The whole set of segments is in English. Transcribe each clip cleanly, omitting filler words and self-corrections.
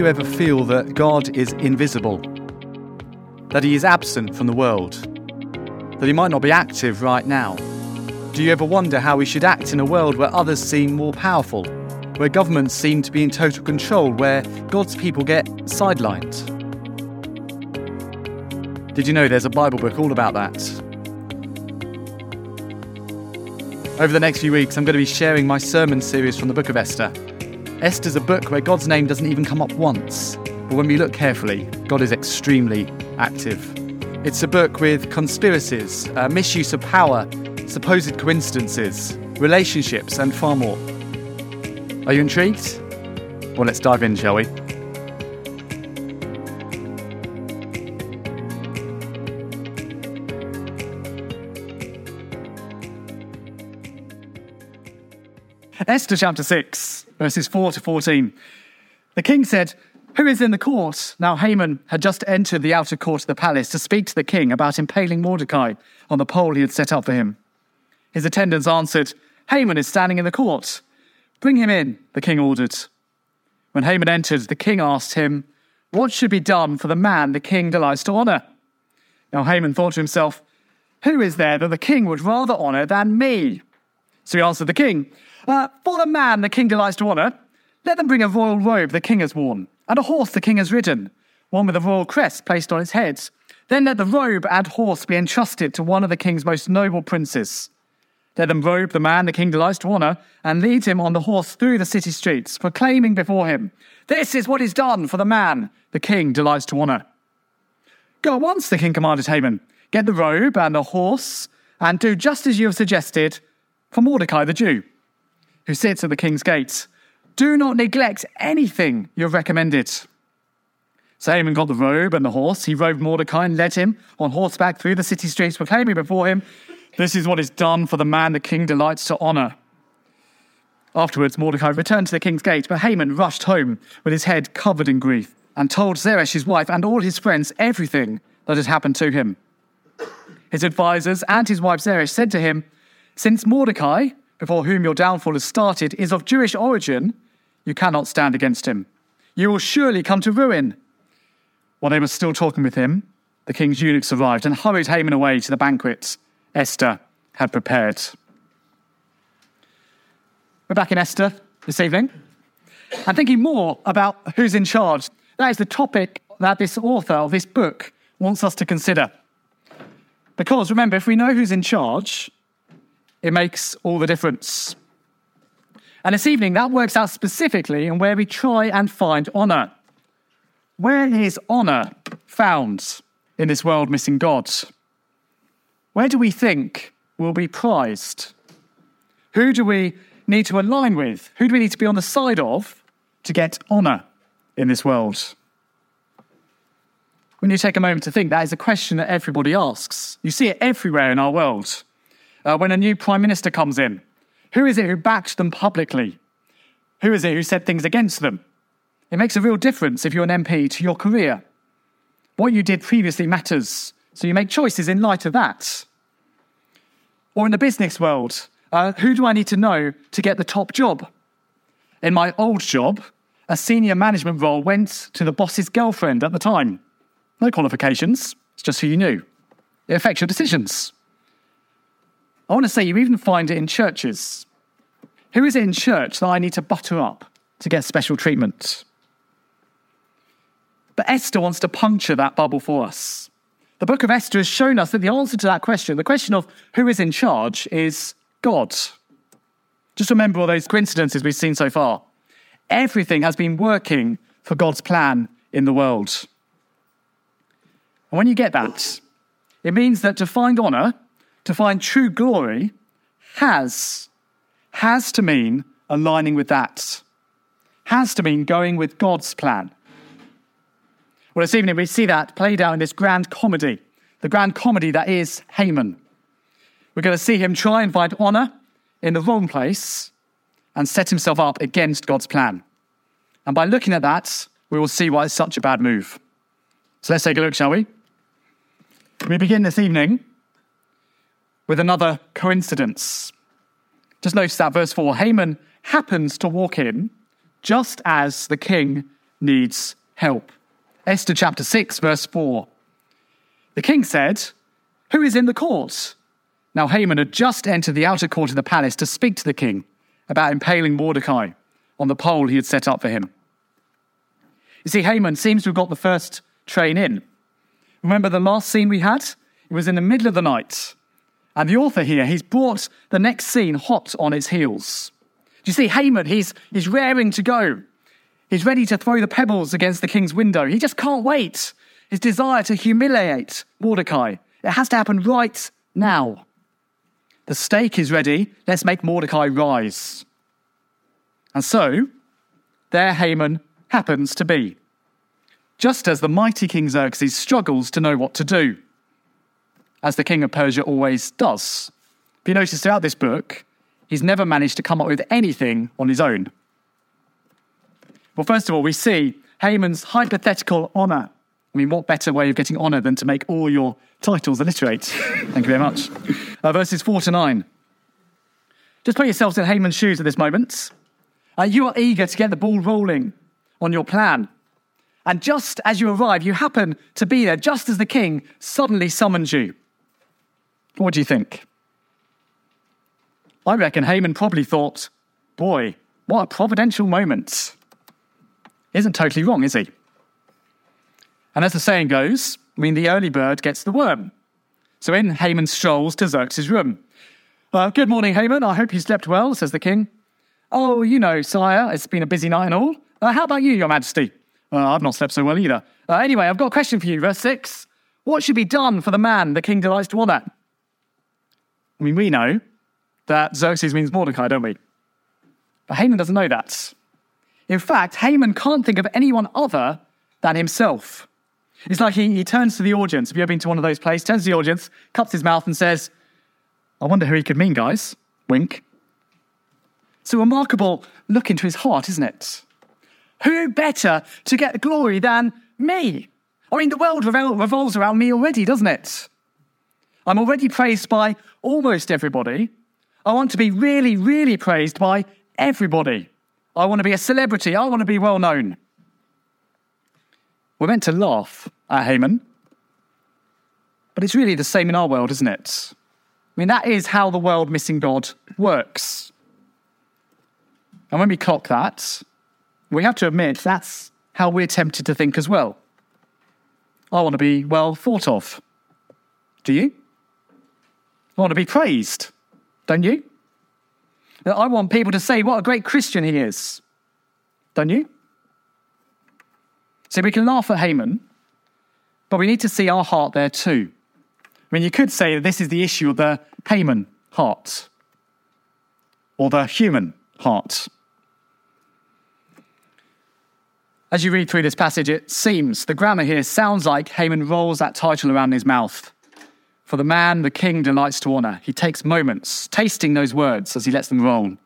you ever feel that God is invisible? That he is absent from the world? That he might not be active right now? Do you ever wonder how we should act in a world where others seem more powerful? Where governments seem to be in total control? Where God's people get sidelined? Did you know there's a Bible book all about that? Over the next few weeks, I'm going to be sharing my sermon series from the book of Esther. Esther's a book where God's name doesn't even come up once. But when we look carefully, God is extremely active. It's a book with conspiracies, misuse of power, supposed coincidences, relationships, and far more. Are you intrigued? Well, let's dive in, shall we? Esther chapter 6, verses 4 to 14. The king said, "Who is in the court?" Now Haman had just entered the outer court of the palace to speak to the king about impaling Mordecai on the pole he had set up for him. His attendants answered, "Haman is standing in the court." "Bring him in," the king ordered. When Haman entered, the king asked him, "What should be done for the man the king delights to honour?" Now Haman thought to himself, "Who is there that the king would rather honour than me?" So he answered the king, "For the man the king delights to honour, let them bring a royal robe the king has worn, and a horse the king has ridden, one with a royal crest placed on its head. Then let the robe and horse be entrusted to one of the king's most noble princes. Let them robe the man the king delights to honour, and lead him on the horse through the city streets, proclaiming before him, 'This is what is done for the man the king delights to honour.' Go at once," the king commanded Haman. "Get the robe and the horse, and do just as you have suggested for Mordecai the Jew, who sits at the king's gate. Do not neglect anything you have recommended." So Haman got the robe and the horse. He robed Mordecai and led him on horseback through the city streets, proclaiming before him, "This is what is done for the man the king delights to honour." Afterwards, Mordecai returned to the king's gate, but Haman rushed home with his head covered in grief and told Zeresh, his wife, and all his friends everything that had happened to him. His advisors and his wife Zeresh said to him, "Since Mordecai, before whom your downfall has started, is of Jewish origin, you cannot stand against him. You will surely come to ruin." While they were still talking with him, the king's eunuchs arrived and hurried Haman away to the banquet Esther had prepared. We're back in Esther this evening and thinking more about who's in charge. That is the topic that this author of this book wants us to consider. Because remember, if we know who's in charge, it makes all the difference. And this evening, that works out specifically in where we try and find honour. Where is honour found in this world missing God? Where do we think will be prized? Who do we need to align with? Who do we need to be on the side of to get honour in this world? When you take a moment to think, that is a question that everybody asks. You see it everywhere in our world. When a new prime minister comes in, who is it who backed them publicly? Who is it who said things against them? It makes a real difference if you're an MP to your career. What you did previously matters, so you make choices in light of that. Or in the business world, who do I need to know to get the top job? In my old job, a senior management role went to the boss's girlfriend at the time. No qualifications, it's just who you knew. It affects your decisions. I want to say you even find it in churches. Who is it in church that I need to butter up to get special treatment? But Esther wants to puncture that bubble for us. The book of Esther has shown us that the answer to that question, the question of who is in charge, is God. Just remember all those coincidences we've seen so far. Everything has been working for God's plan in the world. And when you get that, it means that to find honour, to find true glory, has to mean aligning with that. Has to mean going with God's plan. Well, this evening we see that played out in this grand comedy, the grand comedy that is Haman. We're going to see him try and find honour in the wrong place and set himself up against God's plan. And by looking at that, we will see why it's such a bad move. So let's take a look, shall we? We begin this evening with another coincidence. Just notice that verse 4, Haman happens to walk in just as the king needs help. Esther chapter 6, verse 4. The king said, "Who is in the court?" Now Haman had just entered the outer court of the palace to speak to the king about impaling Mordecai on the pole he had set up for him. You see, Haman seems to have got the first train in. Remember the last scene we had? It was in the middle of the night. And the author here, he's brought the next scene hot on its heels. Do you see, Haman, he's raring to go. He's ready to throw the pebbles against the king's window. He just can't wait. His desire to humiliate Mordecai. It has to happen right now. The stake is ready. Let's make Mordecai rise. And so, there Haman happens to be, just as the mighty King Xerxes struggles to know what to do, as the king of Persia always does. If you notice throughout this book, he's never managed to come up with anything on his own. Well, first of all, we see Haman's hypothetical honour. I mean, what better way of getting honour than to make all your titles alliterate? Thank you very much. Verses 4 to 9. Just put yourselves in Haman's shoes at this moment. You are eager to get the ball rolling on your plan. And just as you arrive, you happen to be there just as the king suddenly summons you. What do you think? I reckon Haman probably thought, boy, what a providential moment. Isn't totally wrong, is he? And as the saying goes, the early bird gets the worm. So in Haman strolls to Xerxes' room. Good morning, Haman. I hope you slept well, says the king. Oh, you know, sire, it's been a busy night and all. How about you, your majesty? I've not slept so well either. Anyway, I've got a question for you. Verse 6. What should be done for the man the king delights to honour? We know that Xerxes means Mordecai, don't we? But Haman doesn't know that. In fact, Haman can't think of anyone other than himself. It's like he turns to the audience. Have you ever been to one of those places? Turns to the audience, cups his mouth and says, I wonder who he could mean, guys. Wink. It's a remarkable look into his heart, isn't it? Who better to get the glory than me? The world revolves around me already, doesn't it? I'm already praised by almost everybody. I want to be really, really praised by everybody. I want to be a celebrity. I want to be well known. We're meant to laugh at Haman, but it's really the same in our world, isn't it? That is how the world missing God works. And when we clock that, we have to admit that's how we're tempted to think as well. I want to be well thought of. Do you? I want to be praised, don't you? I want people to say what a great Christian he is, don't you? So we can laugh at Haman, but we need to see our heart there too. You could say that this is the issue of the Haman heart, or the human heart. As you read through this passage, it seems, the grammar here sounds like Haman rolls that title around his mouth. For the man the king delights to honour. He takes moments, tasting those words as he lets them roll.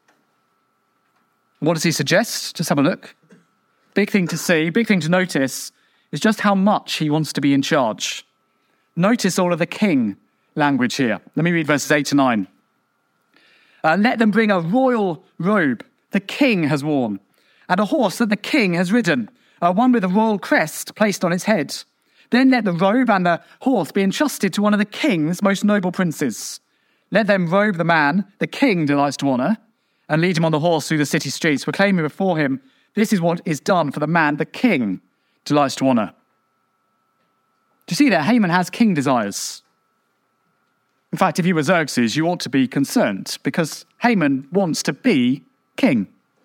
What does he suggest? Just have a look. Big thing to see, big thing to notice, is just how much he wants to be in charge. Notice all of the king language here. Let me read verses 8 to 9. Let them bring a royal robe the king has worn, and a horse that the king has ridden, one with a royal crest placed on its head. Then let the robe and the horse be entrusted to one of the king's most noble princes. Let them robe the man the king delights to honour, and lead him on the horse through the city streets, proclaiming before him, this is what is done for the man the king delights to honour. Do you see that? Haman has king desires. In fact, if you were Xerxes, you ought to be concerned, because Haman wants to be king.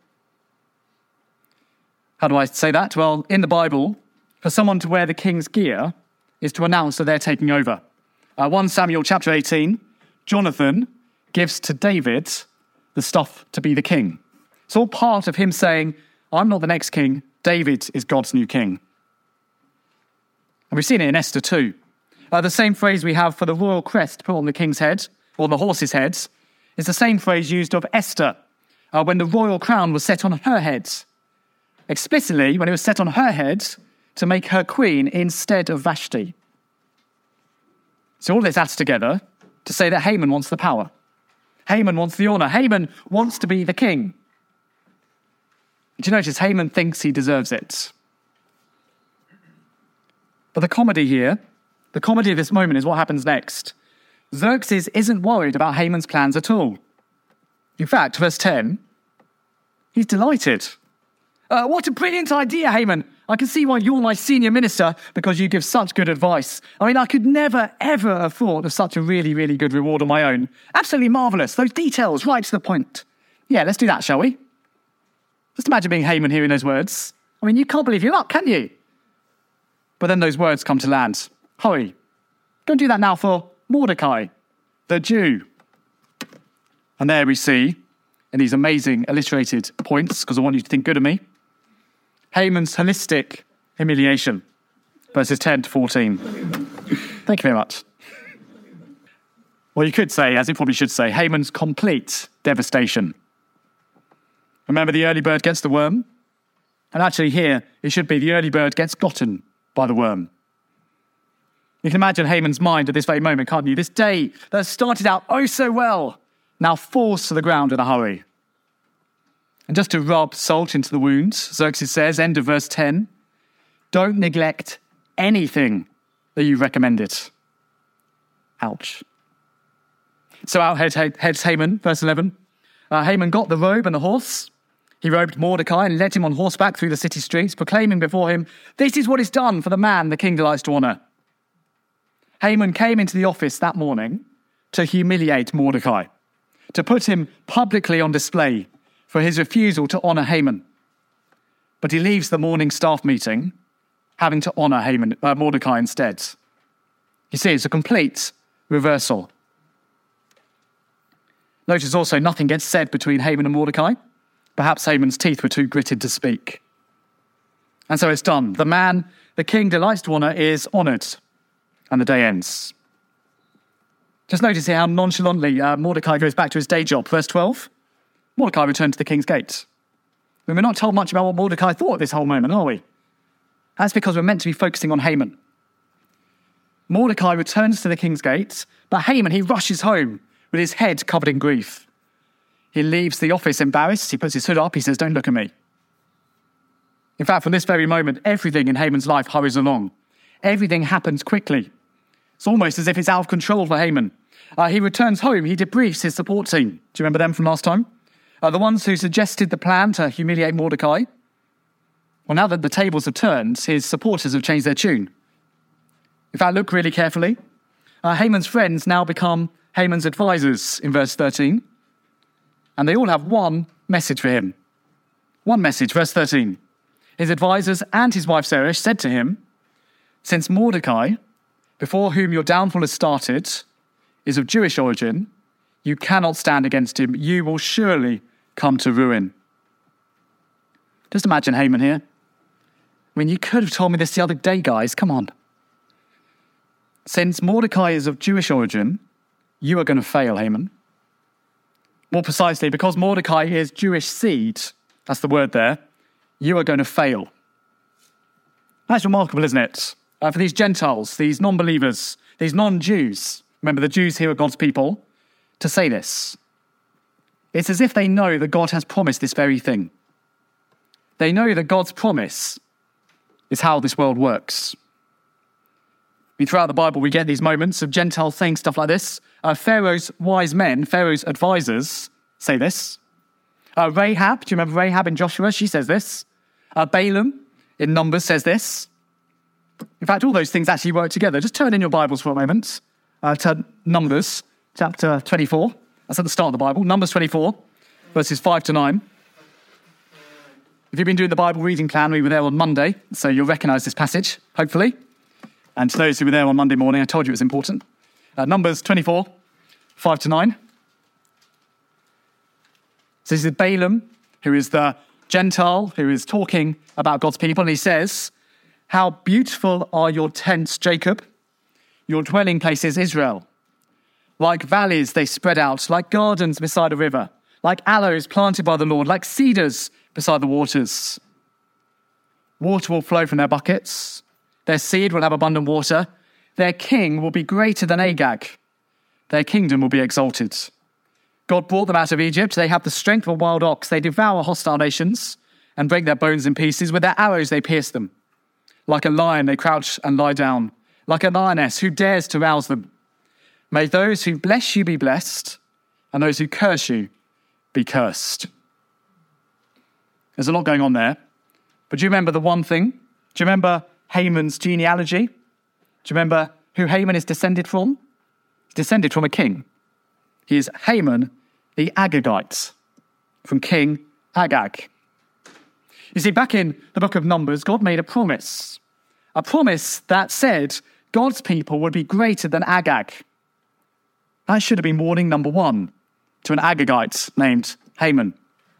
How do I say that? Well, in the Bible, for someone to wear the king's gear is to announce that they're taking over. 1 Samuel chapter 18, Jonathan gives to David the stuff to be the king. It's all part of him saying, I'm not the next king, David is God's new king. And we've seen it in Esther too. The same phrase we have for the royal crest put on the king's head, or the horse's heads, is the same phrase used of Esther when the royal crown was set on her head. Explicitly, when it was set on her head to make her queen instead of Vashti. So all this adds together to say that Haman wants the power. Haman wants the honour. Haman wants to be the king. Do you notice Haman thinks he deserves it? But the comedy here, the comedy of this moment is what happens next. Xerxes isn't worried about Haman's plans at all. In fact, verse 10, he's delighted. What a brilliant idea, Haman. I can see why you're my senior minister, because you give such good advice. I mean, I could never, ever have thought of such a really, really good reward on my own. Absolutely marvellous. Those details, right to the point. Yeah, let's do that, shall we? Just imagine being Haman hearing those words. I mean, you can't believe you're up, can you? But then those words come to land. Hurry. Go and do that now for Mordecai, the Jew. And there we see, in these amazing illustrated points, because I want you to think good of me, Haman's holistic humiliation, verses 10 to 14. Thank you very much. Well, you could say, as it probably should say, Haman's complete devastation. Remember, the early bird gets the worm? And actually here, it should be the early bird gets gotten by the worm. You can imagine Haman's mind at this very moment, can't you? This day that started out oh so well, now falls to the ground in a hurry. And just to rub salt into the wounds, Xerxes says, end of verse 10, don't neglect anything that you recommended. Ouch. So out heads Haman, verse 11. Haman got the robe and the horse. He robed Mordecai and led him on horseback through the city streets, proclaiming before him, this is what is done for the man the king delights to honour. Haman came into the office that morning to humiliate Mordecai, to put him publicly on display for his refusal to honour Haman. But he leaves the morning staff meeting having to honour Mordecai instead. You see, it's a complete reversal. Notice also nothing gets said between Haman and Mordecai. Perhaps Haman's teeth were too gritted to speak. And so it's done. The man the king delights to honour is honoured, and the day ends. Just notice here how nonchalantly Mordecai goes back to his day job. Verse 12, Mordecai returned to the king's gate. We're not told much about what Mordecai thought at this whole moment, are we? That's because we're meant to be focusing on Haman. Mordecai returns to the king's gate, but Haman, he rushes home with his head covered in grief. He leaves the office embarrassed. He puts his hood up. He says, don't look at me. In fact, from this very moment, everything in Haman's life hurries along. Everything happens quickly. It's almost as if it's out of control for Haman. He returns home. He debriefs his support team. Do you remember them from last time? The ones who suggested the plan to humiliate Mordecai. Well, now that the tables have turned, his supporters have changed their tune. In fact, look really carefully. Haman's friends now become Haman's advisors in verse 13. And they all have one message for him. One message, verse 13. His advisors and his wife Zeresh said to him, since Mordecai, before whom your downfall has started, is of Jewish origin, you cannot stand against him. You will surely come to ruin. Just imagine Haman here. I mean, you could have told me this the other day, guys. Come on. Since Mordecai is of Jewish origin, you are going to fail, Haman. More precisely, because Mordecai is Jewish seed, that's the word there, you are going to fail. That's remarkable, isn't it? For these Gentiles, these non-believers, these non-Jews, remember the Jews here are God's people, to say this. It's as if they know that God has promised this very thing. They know that God's promise is how this world works. Throughout the Bible, we get these moments of Gentiles saying stuff like this. Pharaoh's wise men, Pharaoh's advisors, say this. Rahab, do you remember Rahab in Joshua? She says this. Balaam in Numbers says this. In fact, all those things actually work together. Just turn in your Bibles for a moment to Numbers chapter 24. That's at the start of the Bible. Numbers 24, verses 5 to 9. If you've been doing the Bible reading plan, we were there on Monday, so you'll recognise this passage, hopefully. And to those who were there on Monday morning, I told you it was important. Numbers 24, 5 to 9. So this is Balaam, who is the Gentile, who is talking about God's people. And he says, how beautiful are your tents, Jacob, your dwelling places, Israel. Like valleys they spread out, like gardens beside a river, like aloes planted by the Lord, like cedars beside the waters. Water will flow from their buckets. Their seed will have abundant water. Their king will be greater than Agag. Their kingdom will be exalted. God brought them out of Egypt. They have the strength of a wild ox. They devour hostile nations. and break their bones in pieces. With their arrows they pierce them. Like a lion they crouch and lie down. Like a lioness, who dares to rouse them? May those who bless you be blessed, and those who curse you be cursed. There's a lot going on there. But do you remember the one thing? Do you remember Haman's genealogy? Do you remember who Haman is descended from? He's descended from a king. He is Haman the Agagite, from King Agag. You see, back in the book of Numbers, God made a promise that said God's people would be greater than Agag. That should have been warning number one to an Agagite named Haman.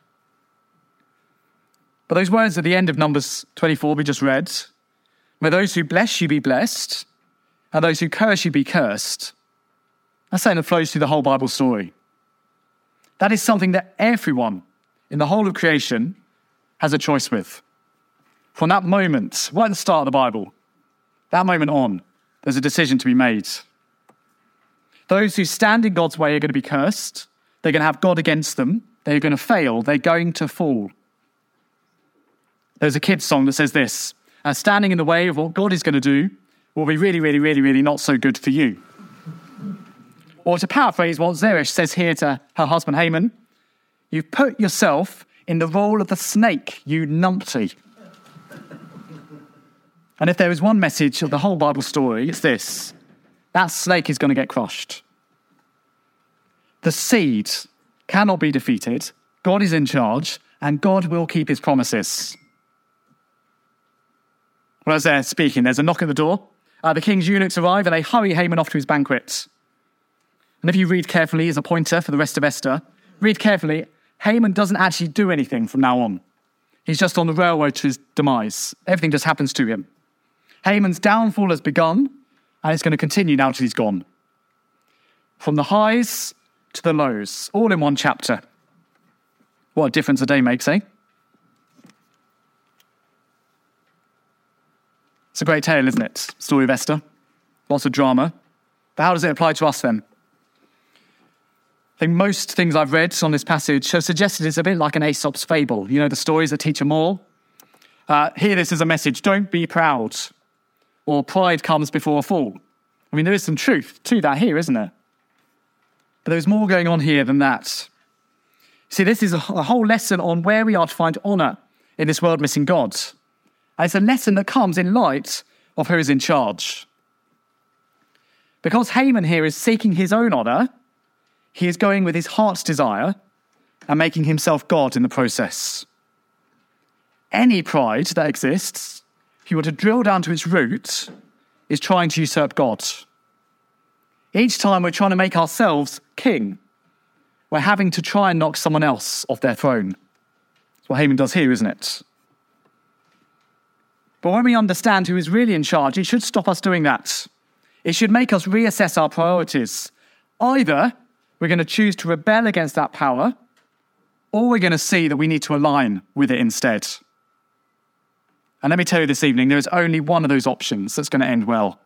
But those words at the end of Numbers 24 we just read, may those who bless you be blessed, and those who curse you be cursed. That's something that flows through the whole Bible story. That is something that everyone in the whole of creation has a choice with. From that moment, right at the start of the Bible, that moment on, there's a decision to be made. Those who stand in God's way are going to be cursed. They're going to have God against them. They're going to fail. They're going to fall. There's a kid's song that says this: standing in the way of what God is going to do will be really, really, really, really not so good for you. Or to paraphrase what Zeresh says here to her husband Haman, you've put yourself in the role of the snake, you numpty. And if there is one message of the whole Bible story, it's this: that snake is going to get crushed. The seed cannot be defeated. God is in charge, and God will keep his promises. Well, as they're speaking, there's a knock at the door. The king's eunuchs arrive, and they hurry Haman off to his banquet. And if you read carefully, as a pointer for the rest of Esther, read carefully, Haman doesn't actually do anything from now on. He's just on the railroad to his demise. Everything just happens to him. Haman's downfall has begun, and it's going to continue now till he's gone. From the highs to the lows, all in one chapter. What a difference a day makes, eh? It's a great tale, isn't it? Story of Esther. Lots of drama. But how does it apply to us then? I think most things I've read on this passage have suggested it's a bit like an Aesop's fable. You know, the stories that teach a moral. Hear this as a message: don't be proud, or pride comes before a fall. I mean, there is some truth to that here, isn't there? But there's more going on here than that. See, this is a whole lesson on where we are to find honour in this world missing God. And it's a lesson that comes in light of who is in charge. Because Haman here is seeking his own honour, he is going with his heart's desire and making himself God in the process. Any pride that exists, if you were to drill down to its root, is trying to usurp God. Each time we're trying to make ourselves king, we're having to try and knock someone else off their throne. That's what Haman does here, isn't it? But when we understand who is really in charge, it should stop us doing that. It should make us reassess our priorities. Either we're going to choose to rebel against that power, or we're going to see that we need to align with it instead. And let me tell you this evening, there is only one of those options that's going to end well.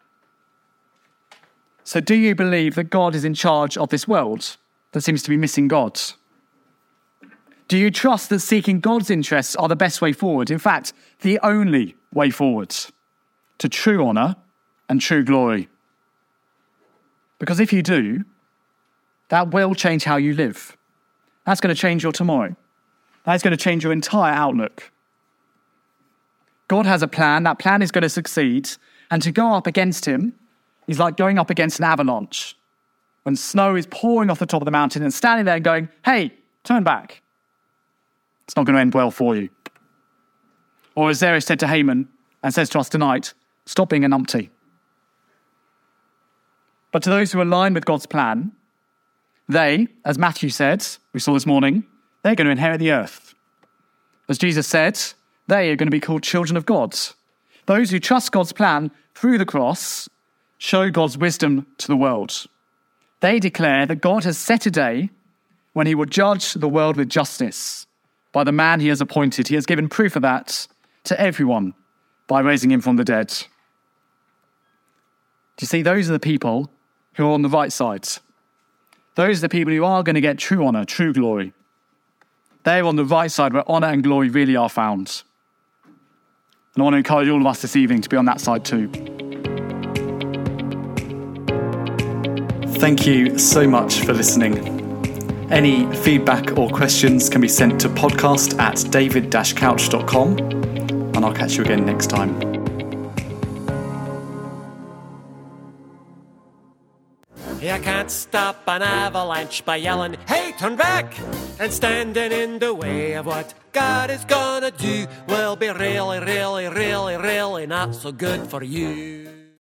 So do you believe that God is in charge of this world that seems to be missing God? Do you trust that seeking God's interests are the best way forward? In fact, the only way forward to true honour and true glory. Because if you do, that will change how you live. That's going to change your tomorrow. That's going to change your entire outlook. God has a plan. That plan is going to succeed. And to go up against him is like going up against an avalanche. When snow is pouring off the top of the mountain and standing there and going, hey, turn back. It's not going to end well for you. Or as Zeresh said to Haman and says to us tonight, stop being a numpty. But to those who align with God's plan, they, as Matthew said, we saw this morning, they're going to inherit the earth. As Jesus said, they are going to be called children of God. Those who trust God's plan through the cross show God's wisdom to the world. They declare that God has set a day when he will judge the world with justice by the man he has appointed. He has given proof of that to everyone by raising him from the dead. Do you see, those are the people who are on the right side. Those are the people who are going to get true honour, true glory. They're on the right side where honour and glory really are found. And I want to encourage all of us this evening to be on that side too. Thank you so much for listening. Any feedback or questions can be sent to podcast@david-couch.com, and I'll catch you again next time. You can't stop an avalanche by yelling, "Hey, turn back!" and standing in the way of what God is gonna do will be really, really, really, really not so good for you.